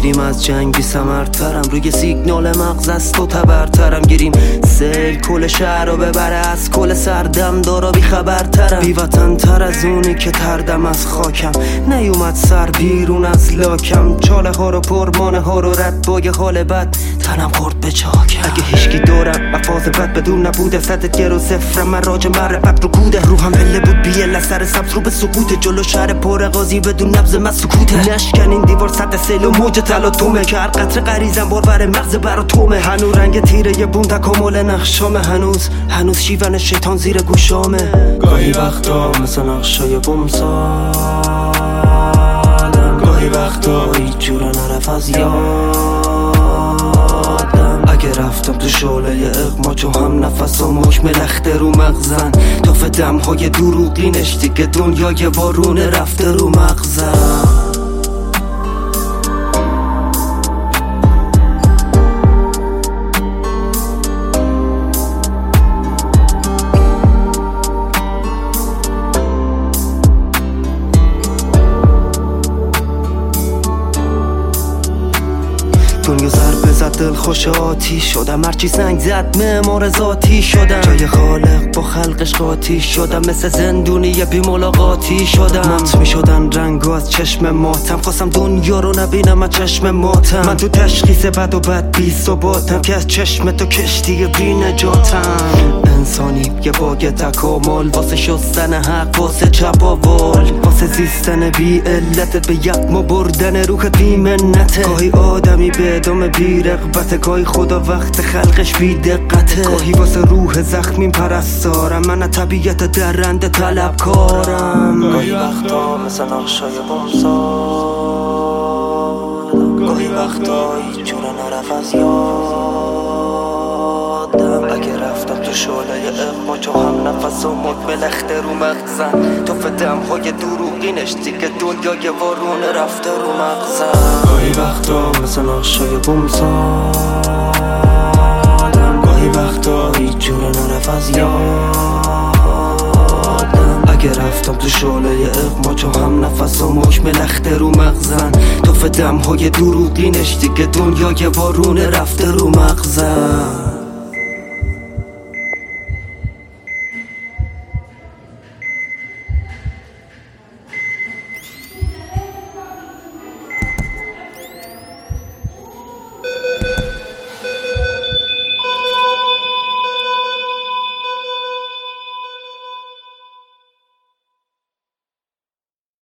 میریم از جنگی سمرترم، روی سیگنال مغز از تو تبرترم، گیریم سیل کل شهر رو ببره، از کل سردم دارا بی خبرترم، بی وطن تر از اونی که تردم از خاکم، نیومد سر بیرون از لاکم، چاله ها رو پرمانه ها رو رد بای حال بد تنم خورد به چاکم. اگه هیچکی دارم وفاز بد بدون نبوده، صدت گرو صفرم، من راج معرفت رو کوده، روحم هله بود بیل سر سبز رو به سکوته، جلو شهر پر غازی بدون نبض من سکوته، نشکن این دیوار سد سیل و موج تلاطمه، که هر قطره غریزم بارور مغز براتومه، هنو رنگ تیره بون تکامل نقشامه، هنوز شیون شیطان زیر گوشامه، گاهی وقتا مثل نقشای بومسالم، گاهی وقتا هیچ جور نرف از یادم، اگه رفتم تو شعله اغما چون هم نفس و مکم لخته رو مغزن، تا دمهای دروغینش دیگه دنیای وارونه رفته رو مغزم. دنیا ضربه زد دل خوش آتیش شدم، هرچی سنگ زد معمار ذاتی شدم، جای خالق با خلقش قاطی شدم، مثل زندونی بی ملاقاتی شدم، مات می شدن رنگو از چشم ماتم، خواستم دنیا رو نبینم از چشم ماتم، من تو تشخیص بد و بد بی ثباتم، که از چشم تو کشتی بی نجاتم، انسانی یه باگ تکامل، واسه شستن حق واسه چپاول، واسه زیستن بی علت، به یقم بردن روح بی منته، گاهی آدمی به ادامه بی رغبته، گاهی خدا وقت خلقش بی دقته، گاهی واسه روح زخمیم پرستارم، من طبیعت درنده طلبکارم، گاهی وقتا مثل نقشای بومسالم، گاهی وقتا هیچ جور نرف از یادم، اگه رفتم تو شعله اغما چون هم نفس و مد بلخته رو مغزن، تو دمهای دروغینش دیگه دنیای وارونه رفته رو مغزن، گاهی وقتا مثل نقشای بومسالم، گاهی وقتا هیچ جور نرف از یادم، اگه رفتم تو شعله اغما چون هم نفس و مکم لخته رو مغزن، تو دمهای دروغینش دیگه دنیای وارونه رفته رو مغزن.